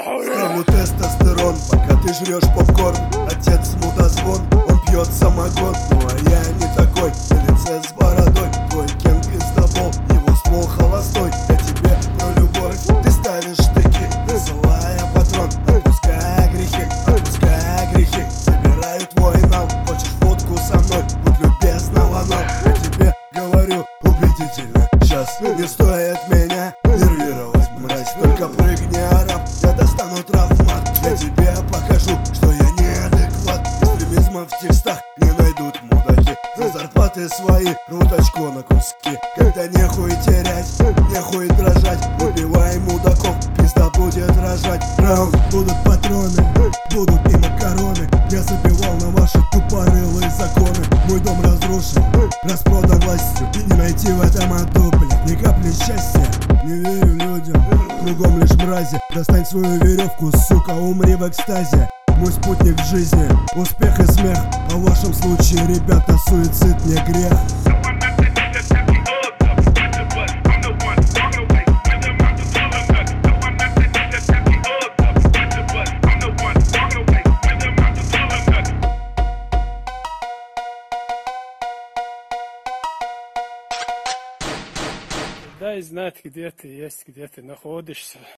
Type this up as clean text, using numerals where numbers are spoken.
Ставлю тестостерон, пока ты жрешь попкорн. Отец мудозвон, он пьет самогон. Ну а я не такой, на лице с бородой. Твой Кен пиздобол, его ствол холостой. Я тебе про любовь, ты ставишь штыки, высылая патрон. Отпуская грехи, забираю твой нал. Хочешь фотку со мной, будь любезна, ланал. Я тебе говорю убедительно, сейчас не стоит меня нервировать, мразь. Только прыгни, араб, я достану травмат. Я тебе покажу, что я неадекват. Экстремизма в текстах не найдут мудаки. За зарплаты свои рвут очко на куски. Когда нехуй терять, нехуй дрожать. Убивай мудаков, пизда будет рожать. Раунд, будут патроны, будут и макароны. Я забивал на ваши тупорылые законы. Мой дом разрушен, распродан властью. И не найти в этом аду, блядь, ни капли счастья. Не верю людям, кругом лишь мрази. Достань свою веревку, сука, умри в экстазе. Мой спутник в жизни, успех и смех. А в вашем случае, ребята, суицид не грех. Дай знать, где ты есть, где ты находишься.